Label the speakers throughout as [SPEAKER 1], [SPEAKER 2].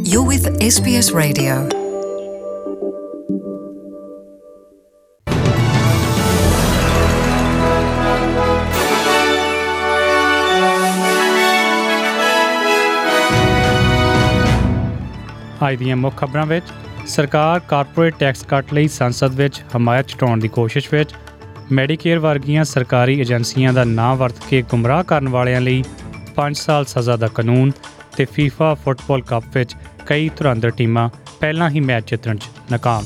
[SPEAKER 1] You're with SBS Radio.
[SPEAKER 2] ਅੱਜ ਦੀਆਂ ਮੁੱਖ ਖਬਰਾਂ ਵਿੱਚ ਸਰਕਾਰ ਕਾਰਪੋਰੇਟ ਟੈਕਸ ਕੱਟ ਲਈ ਸੰਸਦ ਵਿੱਚ ਹਮਾਇਤ ਜਤਾਉਣ ਦੀ ਕੋਸ਼ਿਸ਼ ਵਿੱਚ, ਮੈਡੀਕੇਅਰ ਵਰਗੀਆਂ ਸਰਕਾਰੀ ਏਜੰਸੀਆਂ ਦਾ ਨਾਂ ਵਰਤ ਕੇ ਗੁੰਮਰਾਹ ਕਰਨ ਵਾਲਿਆਂ ਲਈ 5 ਸਾਲ ਸਜ਼ਾ ਦਾ ਕਾਨੂੰਨ ਤੇ ਫੀਫਾ ਫੁੱਟਬਾਲ ਕੱਪ ਵਿੱਚ ਕਈ ਧੁਰੰਧਰ ਟੀਮਾਂ ਪਹਿਲਾਂ ਹੀ ਮੈਚ ਜਿੱਤਣ 'ਚ ਨਾਕਾਮ।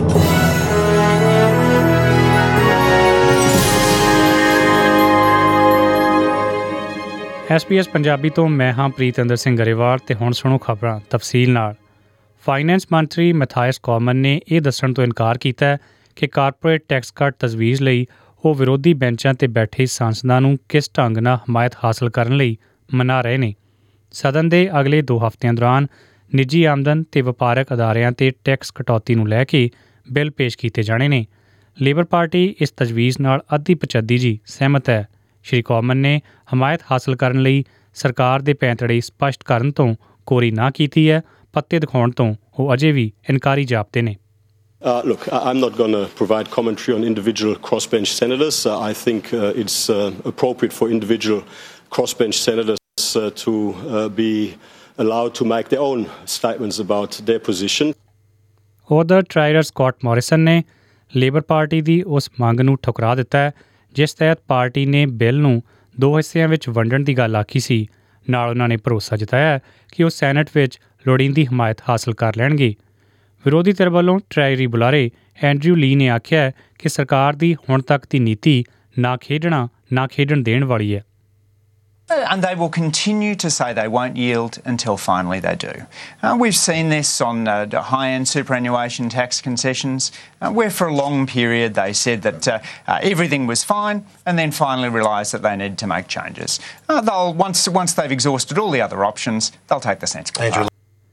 [SPEAKER 2] SBS ਪੰਜਾਬੀ ਤੋਂ ਮੈਂ ਹਾਂ ਪ੍ਰੀਤਿੰਦਰ ਸਿੰਘ ਗਰੇਵਾਲ ਤੇ ਹੁਣ ਸੁਣੋ ਖਬਰਾਂ ਤਫਸੀਲ ਨਾਲ। ਫਾਈਨੈਂਸ ਮੰਤਰੀ ਮੈਥਾਇਸ ਕੌਮਨ ਨੇ ਇਹ ਦੱਸਣ ਤੋਂ ਇਨਕਾਰ ਕੀਤਾ ਕਿ ਕਾਰਪੋਰੇਟ ਟੈਕਸ ਕੱਟ ਤਜਵੀਜ਼ ਲਈ ਉਹ ਵਿਰੋਧੀ ਬੈਂਚਾਂ 'ਤੇ ਬੈਠੇ ਸਾਂਸਦਾਂ ਨੂੰ ਕਿਸ ਢੰਗ ਨਾਲ ਹਮਾਇਤ ਹਾਸਲ ਕਰਨ ਲਈ ਮਨਾ ਰਹੇ ਨੇ। ਸਦਨ ਦੇ ਅਗਲੇ 2 ਹਫ਼ਤਿਆਂ ਦੌਰਾਨ ਨਿੱਜੀ ਆਮਦਨ ਤੇ ਵਪਾਰਕ ਅਦਾਰਿਆਂ 'ਤੇ ਟੈਕਸ ਕਟੌਤੀ ਨੂੰ ਲੈ ਕੇ ਬਿੱਲ ਪੇਸ਼ ਕੀਤੇ ਜਾਣੇ ਨੇ। ਲੇਬਰ ਪਾਰਟੀ ਇਸ ਤਜਵੀਜ਼ ਨਾਲ ਅੱਧੀ ਪਚੱਦੀ ਜੀ ਸਹਿਮਤ ਹੈ। ਸ਼੍ਰੀ ਕੌਮਨ ਨੇ ਹਮਾਇਤ ਹਾਸਲ ਕਰਨ ਲਈ ਸਰਕਾਰ ਦੇ ਪੈਂਤੜੇ ਸਪਸ਼ਟ ਕਰਨ ਤੋਂ ਕੋਰੀ ਨਾ ਕੀਤੀ ਹੈ। ਪੱਤੇ ਦਿਖਾਉਣ ਤੋਂ ਉਹ ਅਜੇ ਵੀ ਇਨਕਾਰੀ ਜਾਪਦੇ ਨੇ।
[SPEAKER 3] Look, I'm not going to provide commentary on individual crossbench senators. I think it's appropriate for individual crossbench senators to be allowed to make their own statements about their position.
[SPEAKER 2] ਉਧਰ ਟਰਾਈਡਰ ਸਕਾਟ ਮੋਰਿਸਨ ਨੇ Labor party ਦੀ ਉਸ ਮੰਗ ਨੂੰ ਠੁਕਰਾ ਦਿੱਤਾ ਹੈ ਜਿਸ ਤਹਿਤ ਪਾਰਟੀ ਨੇ ਬਿੱਲ ਨੂੰ 2 ਹਿੱਸਿਆਂ ਵਿੱਚ ਵੰਡਣ ਦੀ ਗੱਲ ਆਖੀ ਸੀ। ਨਾਲ ਉਹਨਾਂ ਨੇ ਭਰੋਸਾ ਜਤਾਇਆ ਕਿ ਉਹ ਸੈਨੇਟ ਵਿੱਚ ਲੋੜੀਂਦੀ ਹਮਾਇਤ ਹਾਸਲ ਕਰ ਲੈਣਗੇ। ਵਿਰੋਧੀ ਧਿਰ ਵੱਲੋਂ ਟਰੈਜਰੀ ਬੁਲਾਰੇ ਐਂਡਰਿਊ ਲੀ ਨੇ ਆਖਿਆ ਕਿ ਸਰਕਾਰ ਦੀ ਹੁਣ ਤੱਕ ਦੀ ਨੀਤੀ ਨਾ ਖੇਡਣ ਦੇਣ ਵਾਲੀ ਹੈ।
[SPEAKER 4] And they will continue to say they won't yield until finally they do. We've seen this on high-end superannuation tax concessions, where for a long period they said that everything was fine and then finally realised that they needed to make changes. Once they've exhausted all the other options, they'll take the sensible path.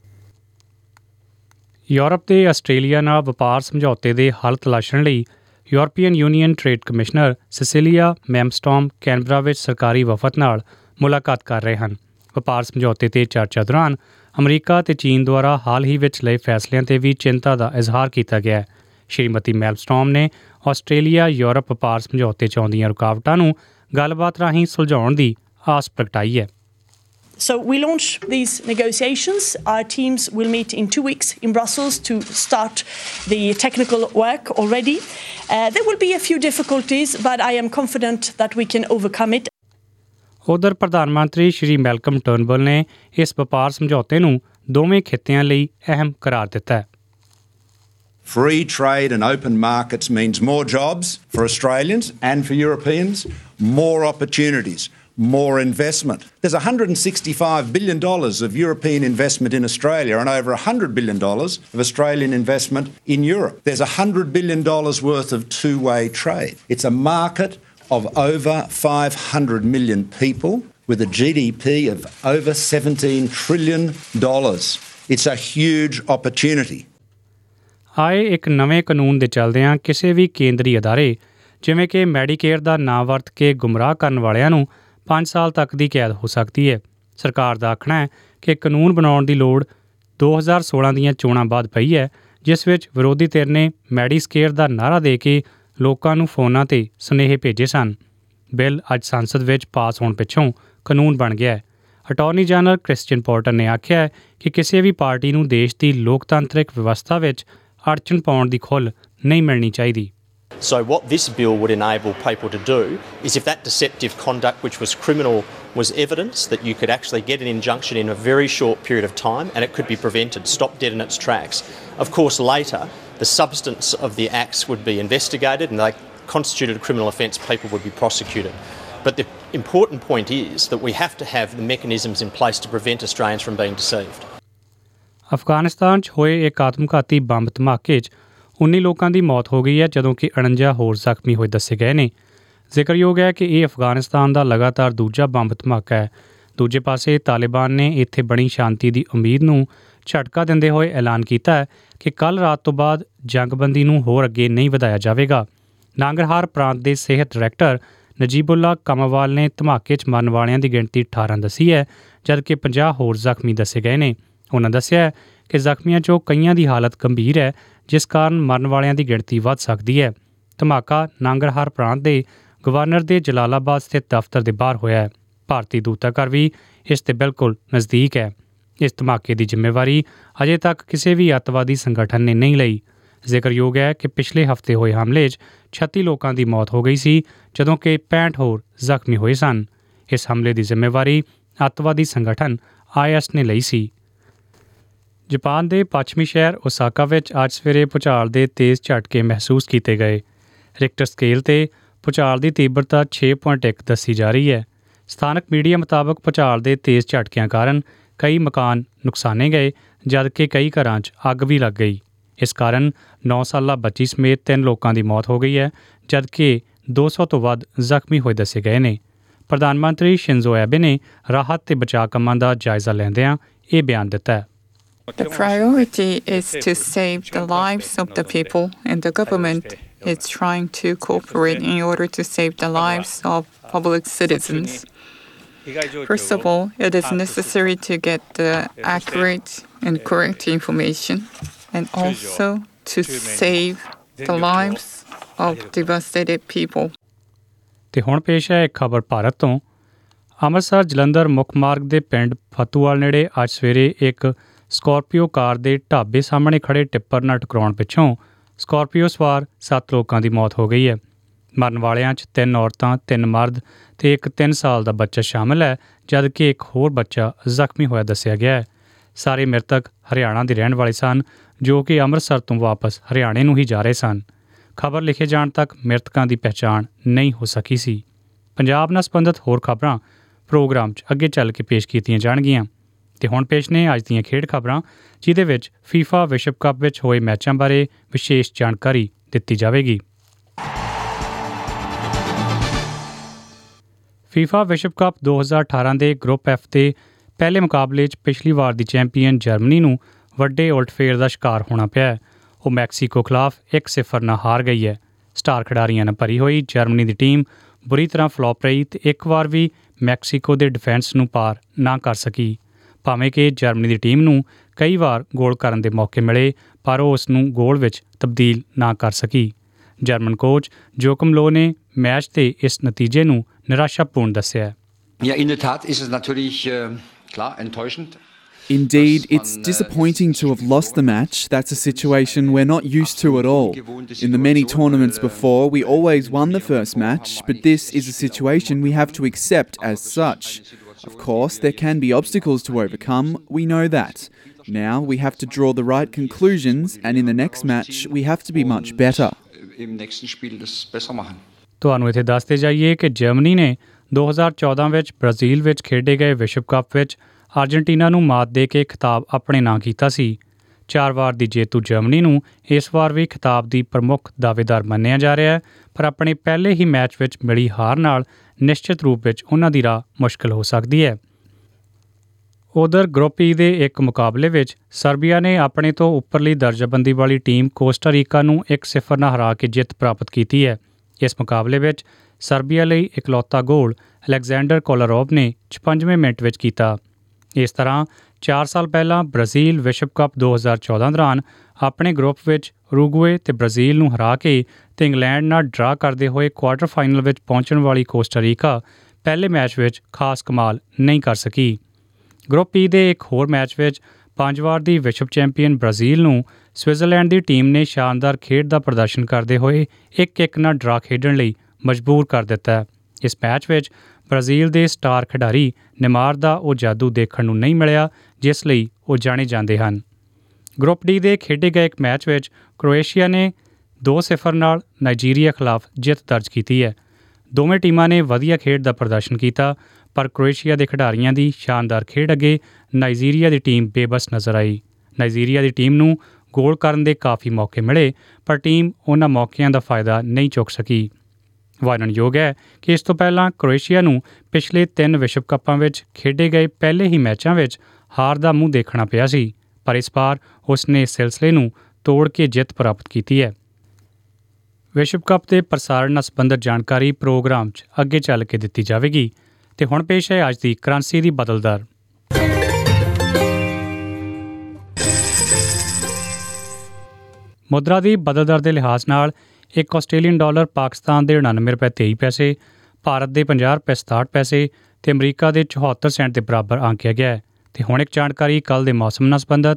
[SPEAKER 2] Europe ਤੇ Australia ਨਾਲ ਵਪਾਰ ਸਮਝੌਤੇ ਦੇ ਹੱਲ ਤਲਾਸ਼ਣ ਲਈ European union trade commissioner Cecilia Malmstrom Canberra ਵਿੱਚ ਸਰਕਾਰੀ ਵਫਦ ਨਾਲ ਮੁਲਾਕਾਤ ਕਰ ਰਹੇ ਹਨ। ਵਪਾਰ ਸਮਝੌਤੇ 'ਤੇ ਚਰਚਾ ਦੌਰਾਨ ਅਮਰੀਕਾ ਅਤੇ ਚੀਨ ਦੁਆਰਾ ਹਾਲ ਹੀ ਵਿੱਚ ਲਏ ਫੈਸਲਿਆਂ 'ਤੇ ਵੀ ਚਿੰਤਾ ਦਾ ਇਜ਼ਹਾਰ ਕੀਤਾ ਗਿਆ ਹੈ। ਸ਼੍ਰੀਮਤੀ ਮੈਮਸਟੋਮ ਨੇ ਆਸਟ੍ਰੇਲੀਆ ਯੂਰਪ ਵਪਾਰ ਸਮਝੌਤੇ 'ਚ ਆਉਂਦੀਆਂ ਰੁਕਾਵਟਾਂ ਨੂੰ ਗੱਲਬਾਤ ਰਾਹੀਂ ਸੁਲਝਾਉਣ ਦੀ ਆਸ ਪ੍ਰਗਟਾਈ ਹੈ।
[SPEAKER 5] So we launch these negotiations. Our teams will meet in 2 weeks in Brussels to start the technical work already. There will be a few difficulties, but I am confident that we can overcome it.
[SPEAKER 2] ਉਧਰ ਪ੍ਰਧਾਨ ਮੰਤਰੀ ਸ਼੍ਰੀ Malcolm ਟਰਨਬੁਲ ਨੇ ਇਸ ਵਪਾਰ ਸਮਝੌਤੇ ਨੂੰ ਦੋਵੇਂ ਖਿੱਤਿਆਂ ਲਈ ਅਹਿਮ ਕਰਾਰ ਦਿੱਤਾ ਹੈ।
[SPEAKER 6] Free trade and open markets means more jobs for Australians and for Europeans, more opportunities, more investment. There's $165 billion of European investment in Australia and over $100 billion of Australian investment in Europe. There's $100 billion worth of two-way trade. It's a market of over 500 million people with a GDP of over $17 trillion. It's a huge opportunity.
[SPEAKER 2] ਆਏ ਇੱਕ ਨਵੇਂ ਕਾਨੂੰਨ ਦੇ ਚੱਲਦਿਆਂ ਕਿਸੇ ਵੀ ਕੇਂਦਰੀ ਅਦਾਰੇ ਜਿਵੇਂ ਕਿ ਮੈਡੀਕੇਅਰ ਦਾ ਨਾਂ ਵਰਤ ਕੇ ਗੁੰਮਰਾਹ ਕਰਨ ਵਾਲਿਆਂ ਨੂੰ 5 ਸਾਲ ਤੱਕ ਦੀ ਕੈਦ ਹੋ ਸਕਦੀ ਹੈ। ਸਰਕਾਰ ਦਾ ਆਖਣਾ ਹੈ ਕਿ ਕਾਨੂੰਨ ਬਣਾਉਣ ਦੀ ਲੋੜ 2016 ਦੀਆਂ ਚੋਣਾਂ ਬਾਅਦ ਪਈ ਹੈ, ਜਿਸ ਵਿੱਚ ਵਿਰੋਧੀ ਧਿਰ ਨੇ ਮੈਡੀਕੇਅਰ ਦਾ ਨਾਅਰਾ ਦੇ ਕੇ ਲੋਕਾਂ ਨੂੰ ਫੋਨਾਂ 'ਤੇ ਸੁਨੇਹੇ ਭੇਜੇ ਸਨ। ਬਿੱਲ ਅੱਜ ਸੰਸਦ ਵਿੱਚ ਪਾਸ ਹੋਣ ਪਿੱਛੋਂ ਕਾਨੂੰਨ ਬਣ ਗਿਆ ਹੈ। ਅਟਾਰਨੀ ਜਨਰਲ ਕ੍ਰਿਸਚੀਅਨ ਪੋਰਟਰ ਨੇ ਆਖਿਆ ਕਿ ਕਿਸੇ ਵੀ ਪਾਰਟੀ ਨੂੰ ਦੇਸ਼ ਦੀ ਲੋਕਤੰਤਰਿਕ ਵਿਵਸਥਾ ਵਿੱਚ ਅੜਚਨ ਪਾਉਣ ਦੀ ਖੁੱਲ੍ਹ ਨਹੀਂ ਮਿਲਣੀ ਚਾਹੀਦੀ।
[SPEAKER 7] So what this bill would enable people to do is if that deceptive conduct which was criminal was evidence, that you could actually get an injunction in a very short period of time and it could be prevented, stopped dead in its tracks. Of course, later, the substance of the acts would be investigated and they constituted a criminal offence, people would be prosecuted. But the important point is that we have to have the mechanisms in place to prevent Australians from being deceived.
[SPEAKER 2] Afghanistan 'ਚ ਹੋਏ ਇੱਕ ਆਤਮਘਾਤੀ bomb ਧਮਾਕੇ 'ਚ 19 ਲੋਕਾਂ ਦੀ ਮੌਤ ਹੋ ਗਈ ਹੈ, ਜਦੋਂ ਕਿ 49 ਹੋਰ ਜ਼ਖਮੀ ਹੋਏ ਦੱਸੇ ਗਏ ਨੇ। ਜ਼ਿਕਰਯੋਗ ਹੈ ਕਿ ਇਹ ਅਫਗਾਨਿਸਤਾਨ ਦਾ ਲਗਾਤਾਰ ਦੂਜਾ ਬੰਬ ਧਮਾਕਾ ਹੈ। ਦੂਜੇ ਪਾਸੇ ਤਾਲਿਬਾਨ ਨੇ ਇੱਥੇ ਬਣੀ ਸ਼ਾਂਤੀ ਦੀ ਉਮੀਦ ਨੂੰ ਝਟਕਾ ਦਿੰਦੇ ਹੋਏ ਐਲਾਨ ਕੀਤਾ ਹੈ ਕਿ ਕੱਲ੍ਹ ਰਾਤ ਤੋਂ ਬਾਅਦ ਜੰਗਬੰਦੀ ਨੂੰ ਹੋਰ ਅੱਗੇ ਨਹੀਂ ਵਧਾਇਆ ਜਾਵੇਗਾ। ਨਾਂਗਰਹਾਰ ਪ੍ਰਾਂਤ ਦੇ ਸਿਹਤ ਡਾਇਰੈਕਟਰ ਨਜੀਬੁੱਲਾ ਕਮਾਵਾਲ ਨੇ ਧਮਾਕੇ 'ਚ ਮਰਨ ਵਾਲਿਆਂ ਦੀ ਗਿਣਤੀ 18 ਦੱਸੀ ਹੈ, ਜਦਕਿ 50 ਹੋਰ ਜ਼ਖਮੀ ਦੱਸੇ ਗਏ ਨੇ। ਉਹਨਾਂ ਦੱਸਿਆ ਕਿ ਜ਼ਖਮੀਆਂ 'ਚੋਂ ਕਈਆਂ ਦੀ ਹਾਲਤ ਗੰਭੀਰ ਹੈ, ਜਿਸ ਕਾਰਨ ਮਰਨ ਵਾਲਿਆਂ ਦੀ ਗਿਣਤੀ ਵੱਧ ਸਕਦੀ ਹੈ। ਧਮਾਕਾ ਨਾਂਗਰਹਾਰ ਪ੍ਰਾਂਤ ਦੇ ਗਵਰਨਰ ਦੇ ਜਲਾਲਾਬਾਦ ਸਥਿਤ ਦਫ਼ਤਰ ਦੇ ਬਾਹਰ ਹੋਇਆ ਹੈ। ਭਾਰਤੀ ਦੂਤਾਘਰ ਵੀ ਇਸ ਦੇ ਬਿਲਕੁਲ ਨਜ਼ਦੀਕ ਹੈ। ਇਸ ਧਮਾਕੇ ਦੀ ਜ਼ਿੰਮੇਵਾਰੀ ਅਜੇ ਤੱਕ ਕਿਸੇ ਵੀ ਅੱਤਵਾਦੀ ਸੰਗਠਨ ਨੇ ਨਹੀਂ ਲਈ। ਜ਼ਿਕਰਯੋਗ ਹੈ ਕਿ ਪਿਛਲੇ ਹਫ਼ਤੇ ਹੋਏ ਹਮਲੇ 'ਚ 36 ਲੋਕਾਂ ਦੀ ਮੌਤ ਹੋ ਗਈ ਸੀ, ਜਦੋਂ ਕਿ 65 ਹੋਰ ਜ਼ਖਮੀ ਹੋਏ ਸਨ। ਇਸ ਹਮਲੇ ਦੀ ਜ਼ਿੰਮੇਵਾਰੀ ਅੱਤਵਾਦੀ ਸੰਗਠਨ IS ਨੇ ਲਈ ਸੀ। ਜਾਪਾਨ ਦੇ ਪੱਛਮੀ ਸ਼ਹਿਰ ਓਸਾਕਾ ਵਿੱਚ ਅੱਜ ਸਵੇਰੇ ਭੂਚਾਲ ਦੇ ਤੇਜ਼ ਝਟਕੇ ਮਹਿਸੂਸ ਕੀਤੇ ਗਏ। ਰਿਕਟਰ ਸਕੇਲ 'ਤੇ ਭੂਚਾਲ ਦੀ ਤੀਬਰਤਾ 6.1 ਦੱਸੀ ਜਾ ਰਹੀ ਹੈ। ਸਥਾਨਕ ਮੀਡੀਆ ਮੁਤਾਬਕ ਭੂਚਾਲ ਦੇ ਤੇਜ਼ ਝਟਕਿਆਂ ਕਾਰਨ ਕਈ ਮਕਾਨ ਨੁਕਸਾਨੇ ਗਏ, ਜਦਕਿ ਕਈ ਘਰਾਂ 'ਚ ਅੱਗ ਵੀ ਲੱਗ ਗਈ। ਇਸ ਕਾਰਨ 9 ਸਾਲਾ ਬੱਚੀ ਸਮੇਤ 3 ਲੋਕਾਂ ਦੀ ਮੌਤ ਹੋ ਗਈ ਹੈ, ਜਦਕਿ 200 ਤੋਂ ਵੱਧ ਜ਼ਖਮੀ ਹੋਏ ਦੱਸੇ ਗਏ ਨੇ। ਪ੍ਰਧਾਨ ਮੰਤਰੀ ਸ਼ਿੰਜ਼ੋ ਐਬੇ ਨੇ ਰਾਹਤ ਤੇ ਬਚਾਅ ਕੰਮਾਂ ਦਾ ਜਾਇਜ਼ਾ ਲੈਂਦਿਆਂ ਇਹ ਬਿਆਨ ਦਿੱਤਾ ਹੈ।
[SPEAKER 8] The priority is to save the lives of the people, and the government is trying to cooperate in order to save the lives of public citizens. First of all, it is necessary to get the accurate and correct information, and also to save the lives of devastated people.
[SPEAKER 2] ਤੇ ਹੁਣ ਪੇਸ਼ ਹੈ ਇੱਕ ਖਬਰ ਭਾਰਤ ਤੋਂ। ਅੰਮ੍ਰਿਤਸਰ ਜਲੰਧਰ ਮੁੱਖ ਮਾਰਗ ਦੇ ਪਿੰਡ ਫਤੂਵਾਲ ਨੇੜੇ ਅੱਜ ਸਵੇਰੇ ਇੱਕ ਸਕਾਰਪੀਓ ਕਾਰ ਦੇ ਢਾਬੇ ਸਾਹਮਣੇ ਖੜ੍ਹੇ ਟਿੱਪਰ ਨਾਲ ਟਕਰਾਉਣ ਪਿੱਛੋਂ ਸਕਾਰਪੀਓ ਸਵਾਰ 7 ਲੋਕਾਂ ਦੀ ਮੌਤ ਹੋ ਗਈ ਹੈ। ਮਰਨ ਵਾਲਿਆਂ 'ਚ 3 ਔਰਤਾਂ, 3 ਮਰਦ ਤੇ ਇੱਕ 3 ਸਾਲ ਦਾ ਬੱਚਾ ਸ਼ਾਮਲ ਹੈ, ਜਦਕਿ ਇੱਕ ਹੋਰ ਬੱਚਾ ਜ਼ਖਮੀ ਹੋਇਆ ਦੱਸਿਆ ਗਿਆ ਹੈ। ਸਾਰੇ ਮ੍ਰਿਤਕ ਹਰਿਆਣਾ ਦੇ ਰਹਿਣ ਵਾਲੇ ਸਨ, ਜੋ ਕਿ ਅੰਮ੍ਰਿਤਸਰ ਤੋਂ ਵਾਪਸ ਹਰਿਆਣੇ ਨੂੰ ਹੀ ਜਾ ਰਹੇ ਸਨ। ਖਬਰ ਲਿਖੇ ਜਾਣ ਤੱਕ ਮ੍ਰਿਤਕਾਂ ਦੀ ਪਹਿਚਾਣ ਨਹੀਂ ਹੋ ਸਕੀ ਸੀ। ਪੰਜਾਬ ਨਾਲ ਸੰਬੰਧਿਤ ਹੋਰ ਖਬਰਾਂ ਪ੍ਰੋਗਰਾਮ 'ਚ ਅੱਗੇ ਚੱਲ ਕੇ ਪੇਸ਼ ਕੀਤੀਆਂ ਜਾਣਗੀਆਂ। ਤੇ ਹੁਣ ਪੇਸ਼ ਨੇ ਅੱਜ ਦੀਆਂ ਖੇਡ ਖਬਰਾਂ, ਜਿਹਦੇ ਵਿੱਚ FIFA ਵਿਸ਼ਵ ਕੱਪ ਵਿੱਚ ਹੋਏ ਮੈਚਾਂ ਬਾਰੇ ਵਿਸ਼ੇਸ਼ ਜਾਣਕਾਰੀ ਦਿੱਤੀ ਜਾਵੇਗੀ। FIFA ਵਿਸ਼ਵ ਕੱਪ 2018 ਦੇ ਗਰੁੱਪ F ਦੇ ਪਹਿਲੇ ਮੁਕਾਬਲੇ 'ਚ ਪਿਛਲੀ ਵਾਰ ਦੀ ਚੈਂਪੀਅਨ ਜਰਮਨੀ ਨੂੰ ਵੱਡੇ ਉਲਟਫੇਰ ਦਾ ਸ਼ਿਕਾਰ ਹੋਣਾ ਪਿਆ ਹੈ। ਉਹ ਮੈਕਸੀਕੋ ਖਿਲਾਫ 1-0 ਨਾਲ ਹਾਰ ਗਈ ਹੈ। ਸਟਾਰ ਖਿਡਾਰੀਆਂ ਨਾਲ ਭਰੀ ਹੋਈ ਜਰਮਨੀ ਦੀ ਟੀਮ ਬੁਰੀ ਤਰ੍ਹਾਂ ਫਲॉप ਰਹੀ ਤੇ ਇੱਕ ਵਾਰ ਵੀ ਮੈਕਸੀਕੋ ਦੇ ਡਿਫੈਂਸ ਨੂੰ ਪਾਰ ਨਾ ਕਰ ਸਕੀ। ਭਾਵੇਂ ਕਿ ਜਰਮਨੀ ਦੀ ਟੀਮ ਨੂੰ ਕਈ ਵਾਰ ਗੋਲ ਕਰਨ ਦੇ ਮੌਕੇ ਮਿਲੇ, ਪਰ ਉਹ ਉਸ ਨੂੰ ਗੋਲ ਵਿੱਚ ਤਬਦੀਲ ਨਾ ਕਰ ਸਕੀ। ਜਰਮਨ ਕੋਚ ਜੋਕਮ ਲੋ ਨੇ ਮੈਚ ਦੇ ਇਸ ਨਤੀਜੇ ਨੂੰ ਨਿਰਾਸ਼ਾਪੂਰਨ ਦੱਸਿਆ।
[SPEAKER 9] Ja, in der Tat ist es natürlich klar enttäuschend.
[SPEAKER 10] Indeed, it's disappointing to have lost the match. That's a situation we're not used to at all. In the many tournaments before, we always won the first match, but this is a situation we have to accept as such. Of course, there can be obstacles to overcome, we know that. Now we have to draw the right conclusions, and in the next match we have to be much better.
[SPEAKER 9] Im nächsten Spiel das besser machen.
[SPEAKER 2] ਤੁਹਾਨੂੰ ਇੱਥੇ ਦੱਸਦੇ ਜਾਈਏ ਕਿ Germany ਨੇ 2014 ਵਿੱਚ Brazil ਵਿੱਚ ਖੇਡੇ ਗਏ ਵਿਸ਼ਵ ਕੱਪ ਵਿੱਚ ਅਰਜਨਟੀਨਾ ਨੂੰ ਮਾਤ ਦੇ ਕੇ ਖਿਤਾਬ ਆਪਣੇ ਨਾਂ ਕੀਤਾ ਸੀ। 4 ਵਾਰ ਦੀ ਜੇਤੂ ਜਰਮਨੀ ਨੂੰ ਇਸ ਵਾਰ ਵੀ ਖਿਤਾਬ ਦੀ ਪ੍ਰਮੁੱਖ ਦਾਅਵੇਦਾਰ ਮੰਨਿਆ ਜਾ ਰਿਹਾ ਹੈ, ਪਰ ਆਪਣੇ ਪਹਿਲੇ ਹੀ ਮੈਚ ਵਿੱਚ ਮਿਲੀ ਹਾਰ ਨਾਲ ਨਿਸ਼ਚਿਤ ਰੂਪ ਵਿੱਚ ਉਹਨਾਂ ਦੀ ਰਾਹ ਮੁਸ਼ਕਲ ਹੋ ਸਕਦੀ ਹੈ। ਉਧਰ ਗਰੁੱਪ E ਦੇ ਇੱਕ ਮੁਕਾਬਲੇ ਵਿੱਚ ਸਰਬੀਆ ਨੇ ਆਪਣੇ ਤੋਂ ਉੱਪਰਲੀ ਦਰਜਾਬੰਦੀ ਵਾਲੀ ਟੀਮ ਕੋਸਟਾ ਰੀਕਾ ਨੂੰ 1-0 ਨਾਲ ਹਰਾ ਕੇ ਜਿੱਤ ਪ੍ਰਾਪਤ ਕੀਤੀ ਹੈ। ਇਸ ਮੁਕਾਬਲੇ ਵਿੱਚ ਸਰਬੀਆ ਲਈ ਇਕਲੌਤਾ ਗੋਲ ਅਲੈਗਜ਼ੈਂਡਰ ਕੋਲਾਰੋਵ ਨੇ 56ਵੇਂ ਮਿੰਟ ਵਿੱਚ ਕੀਤਾ। ਇਸ ਤਰ੍ਹਾਂ 4 ਸਾਲ ਪਹਿਲਾਂ ਬ੍ਰਾਜ਼ੀਲ ਵਿਸ਼ਵ ਕੱਪ 2014 ਦੌਰਾਨ ਆਪਣੇ ਗਰੁੱਪ ਵਿੱਚ ਉਰੂਗਵੇ ਤੇ ਬ੍ਰਾਜ਼ੀਲ ਨੂੰ ਹਰਾ ਕੇ ਤੇ ਇੰਗਲੈਂਡ ਨਾਲ ਡਰਾ ਕਰਦੇ ਹੋਏ ਕੁਆਰਟਰ ਫਾਈਨਲ ਵਿੱਚ ਪਹੁੰਚਣ ਵਾਲੀ ਕੋਸਟਾ ਰੀਕਾ ਪਹਿਲੇ ਮੈਚ ਵਿੱਚ ਖਾਸ ਕਮਾਲ ਨਹੀਂ ਕਰ ਸਕੀ। ਗਰੁੱਪ E ਦੇ ਇੱਕ ਹੋਰ ਮੈਚ ਵਿੱਚ 5 ਵਾਰ ਦੀ ਵਿਸ਼ਵ ਚੈਂਪੀਅਨ ਬ੍ਰਾਜ਼ੀਲ ਨੂੰ ਸਵਿਟਜ਼ਰਲੈਂਡ ਦੀ ਟੀਮ ਨੇ ਸ਼ਾਨਦਾਰ ਖੇਡ ਦਾ ਪ੍ਰਦਰਸ਼ਨ ਕਰਦੇ ਹੋਏ 1-1 ਨਾਲ ਡਰਾ ਖੇਡਣ ਲਈ ਮਜਬੂਰ ਕਰ ਦਿੱਤਾ। ਇਸ ਮੈਚ ਵਿੱਚ ਬ੍ਰਾਜ਼ੀਲ ਦੇ ਸਟਾਰ ਖਿਡਾਰੀ ਨੇਮਾਰ ਦਾ ਉਹ ਜਾਦੂ ਦੇਖਣ ਨੂੰ ਨਹੀਂ ਮਿਲਿਆ, ਜਿਸ ਲਈ ਉਹ ਜਾਣੇ ਜਾਂਦੇ ਹਨ। ਗਰੁੱਪ D ਦੇ ਖੇਡੇ ਗਏ ਇੱਕ ਮੈਚ ਵਿੱਚ ਕ੍ਰੋਏਸ਼ੀਆ ਨੇ 2-0 ਨਾਲ ਨਾਈਜੀਰੀਆ ਖਿਲਾਫ ਜਿੱਤ ਦਰਜ ਕੀਤੀ ਹੈ। ਦੋਵੇਂ ਟੀਮਾਂ ਨੇ ਵਧੀਆ ਖੇਡ ਦਾ ਪ੍ਰਦਰਸ਼ਨ ਕੀਤਾ, ਪਰ ਕ੍ਰੋਏਸ਼ੀਆ ਦੇ ਖਿਡਾਰੀਆਂ ਦੀ ਸ਼ਾਨਦਾਰ ਖੇਡ ਅੱਗੇ ਨਾਈਜੀਰੀਆ ਦੀ ਟੀਮ ਬੇਬਸ ਨਜ਼ਰ ਆਈ। ਨਾਈਜੀਰੀਆ ਦੀ ਟੀਮ ਨੂੰ ਗੋਲ ਕਰਨ ਦੇ ਕਾਫੀ ਮੌਕੇ ਮਿਲੇ, ਪਰ ਟੀਮ ਉਹਨਾਂ ਮੌਕਿਆਂ ਦਾ ਫਾਇਦਾ ਨਹੀਂ ਚੁੱਕ ਸਕੀ। ਵਾਰਨਣਯੋਗ ਹੈ ਕਿ ਇਸ ਤੋਂ ਪਹਿਲਾਂ ਕ੍ਰੋਏਸ਼ੀਆ ਨੂੰ ਪਿਛਲੇ 3 ਵਿਸ਼ਵ ਕੱਪਾਂ ਵਿੱਚ ਖੇਡੇ ਗਏ ਪਹਿਲੇ ਹੀ ਮੈਚਾਂ ਵਿੱਚ ਹਾਰ ਦਾ ਮੂੰਹ ਦੇਖਣਾ ਪਿਆ ਸੀ, ਪਰ ਇਸ ਵਾਰ ਉਸ ਨੇ ਇਸ ਸਿਲਸਿਲੇ ਨੂੰ ਤੋੜ ਕੇ ਜਿੱਤ ਪ੍ਰਾਪਤ ਕੀਤੀ ਹੈ। ਵਿਸ਼ਵ ਕੱਪ ਦੇ ਪ੍ਰਸਾਰਣ ਨਾਲ ਸੰਬੰਧਿਤ ਜਾਣਕਾਰੀ ਪ੍ਰੋਗਰਾਮ 'ਚ ਅੱਗੇ ਚੱਲ ਕੇ ਦਿੱਤੀ ਜਾਵੇਗੀ। ਤੇ ਹੁਣ ਪੇਸ਼ ਹੈ ਅੱਜ ਦੀ ਕਰੰਸੀ ਦੀ ਬਦਲ ਦਰ। ਮੁਦਰਾ ਦੀ ਬਦਲ ਦਰ ਦੇ ਲਿਹਾਜ਼ ਨਾਲ ਇੱਕ ਆਸਟ੍ਰੇਲੀਅਨ ਡਾਲਰ ਪਾਕਿਸਤਾਨ ਦੇ 99 ਰੁਪਏ 23 ਪੈਸੇ, ਭਾਰਤ ਦੇ 50 ਰੁਪਏ 67 ਪੈਸੇ ਤੇ ਅਮਰੀਕਾ ਦੇ 74 ਸੈਂਟ ਦੇ ਬਰਾਬਰ ਆਂਕਿਆ ਗਿਆ ਹੈ। ਤੇ ਹੁਣ ਇੱਕ ਜਾਣਕਾਰੀ ਕੱਲ੍ਹ ਦੇ ਮੌਸਮ ਨਾਲ ਸੰਬੰਧਿਤ।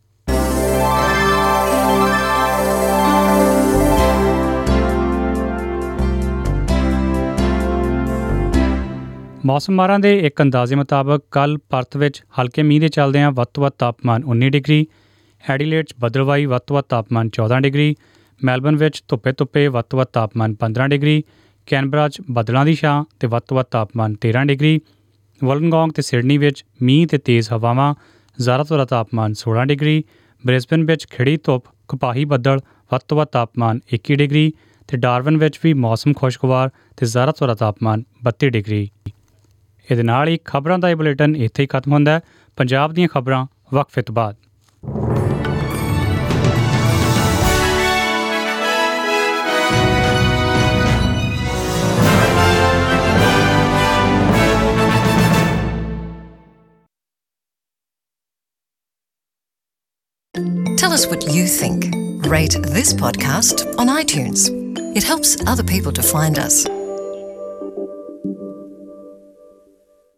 [SPEAKER 2] ਮੌਸਮ ਮਾਹਰਾਂ ਦੇ ਇੱਕ ਅੰਦਾਜ਼ੇ ਮੁਤਾਬਕ ਕੱਲ੍ਹ ਪਰਥ ਵਿੱਚ ਹਲਕੇ ਮੀਂਹ ਦੇ ਚੱਲਦਿਆਂ ਵੱਧ ਤੋਂ ਵੱਧ ਤਾਪਮਾਨ 19 ਡਿਗਰੀ, ਐਡੀਲੇਡ 'ਚ ਬੱਦਲਵਾਈ ਵੱਧ ਤੋਂ ਵੱਧ ਤਾਪਮਾਨ 14 ਡਿਗਰੀ, ਮੈਲਬਨ ਵਿੱਚ ਧੁੱਪੇ ਵੱਧ ਤੋਂ ਵੱਧ ਤਾਪਮਾਨ 15 ਡਿਗਰੀ, ਕੈਨਬਰਾ 'ਚ ਬੱਦਲਾਂ ਦੀ ਛਾਂ ਤੇ ਵੱਧ ਤੋਂ ਵੱਧ ਤਾਪਮਾਨ 13 ਡਿਗਰੀ, ਵੋਲੰਗੋਂਗ ਤੇ ਸਿਡਨੀ ਵਿੱਚ ਮੀਂਹ ਤੇ ਤੇਜ਼ ਹਵਾਵਾਂ ਜ਼ਿਆਦਾ ਤੋਂ ਜ਼ਿਆਦਾ ਤਾਪਮਾਨ 16 ਡਿਗਰੀ, ਬ੍ਰਿਸਬਨ ਵਿੱਚ ਖਿੜੀ ਧੁੱਪ ਕਪਾਹੀ ਬੱਦਲ ਵੱਧ ਤੋਂ ਵੱਧ ਤਾਪਮਾਨ 21 ਡਿਗਰੀ ਤੇ ਡਾਰਵਨ ਵਿੱਚ ਵੀ ਮੌਸਮ ਖੁਸ਼ਗਵਾਰ ਤੇ ਜ਼ਿਆਦਾ ਤੋਂ ਜ਼ਿਆਦਾ ਤਾਪਮਾਨ 32 ਡਿਗਰੀ। ਇਹਦੇ ਨਾਲ ਹੀ ਖਬਰਾਂ ਦਾ ਇਹ ਬੁਲੇਟਿਨ ਇੱਥੇ ਹੀ ਖਤਮ ਹੁੰਦਾ ਹੈ। ਪੰਜਾਬ ਦੀਆਂ ਖਬਰਾਂ ਵਕਫੇ ਤੋਂ ਬਾਅਦ।
[SPEAKER 1] Tell us what you think. Rate this podcast on iTunes. It helps other people to find us.